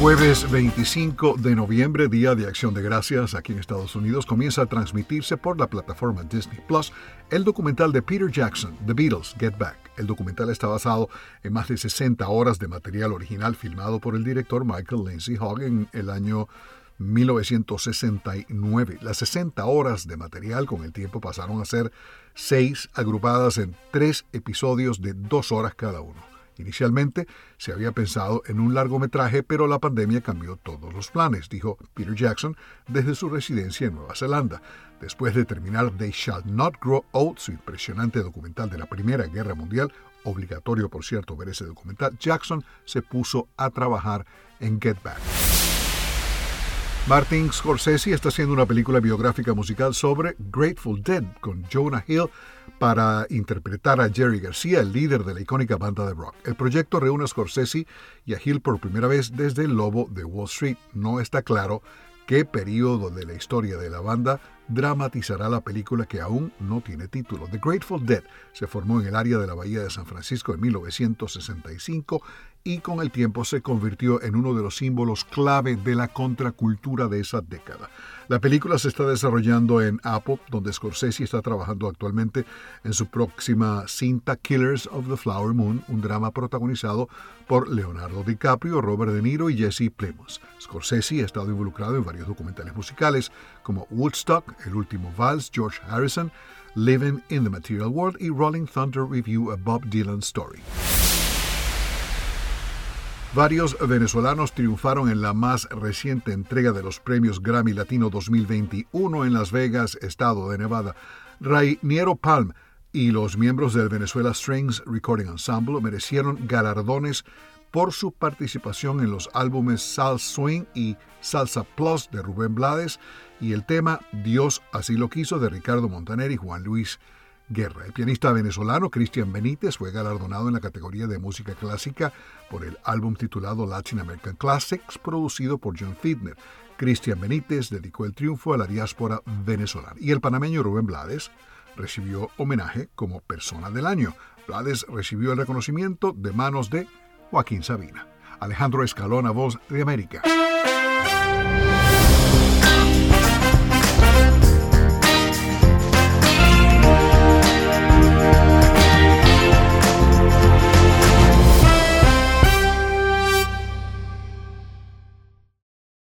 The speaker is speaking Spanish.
Jueves 25 de noviembre, Día de Acción de Gracias aquí en Estados Unidos, comienza a transmitirse por la plataforma Disney Plus el documental de Peter Jackson, The Beatles, Get Back. El documental está basado en más de 60 horas de material original filmado por el director Michael Lindsay Hogg en el año 1969. Las 60 horas de material con el tiempo pasaron a ser 6 agrupadas en 3 episodios de 2 horas cada uno. Inicialmente se había pensado en un largometraje, pero la pandemia cambió todos los planes, dijo Peter Jackson desde su residencia en Nueva Zelanda. Después de terminar They Shall Not Grow Old, su impresionante documental de la Primera Guerra Mundial, obligatorio por cierto ver ese documental, Jackson se puso a trabajar en Get Back. Martin Scorsese está haciendo una película biográfica musical sobre Grateful Dead con Jonah Hill para interpretar a Jerry García, el líder de la icónica banda de rock. El proyecto reúne a Scorsese y a Hill por primera vez desde El Lobo de Wall Street. No está claro qué periodo de la historia de la banda dramatizará la película, que aún no tiene título. The Grateful Dead se formó en el área de la Bahía de San Francisco en 1965 y con el tiempo se convirtió en uno de los símbolos clave de la contracultura de esa década. La película se está desarrollando en Apple, donde Scorsese está trabajando actualmente en su próxima cinta Killers of the Flower Moon, un drama protagonizado por Leonardo DiCaprio, Robert De Niro y Jesse Plemons. Scorsese ha estado involucrado en varios documentales musicales como Woodstock, El Último Vals, George Harrison, Living in the Material World y Rolling Thunder Review, a Bob Dylan Story. Varios venezolanos triunfaron en la más reciente entrega de los premios Grammy Latino 2021 en Las Vegas, estado de Nevada. Rainiero Palm y los miembros del Venezuela Strings Recording Ensemble merecieron galardones por su participación en los álbumes Sal Swing y Salsa Plus de Rubén Blades y el tema Dios así lo quiso de Ricardo Montaner y Juan Luis Guerra. El pianista venezolano Cristian Benítez fue galardonado en la categoría de música clásica por el álbum titulado Latin American Classics, producido por John Fiedner. Cristian Benítez dedicó el triunfo a la diáspora venezolana. Y el panameño Rubén Blades recibió homenaje como Persona del Año. Blades recibió el reconocimiento de manos de Joaquín Sabina. Alejandro Escalona, Voz de América.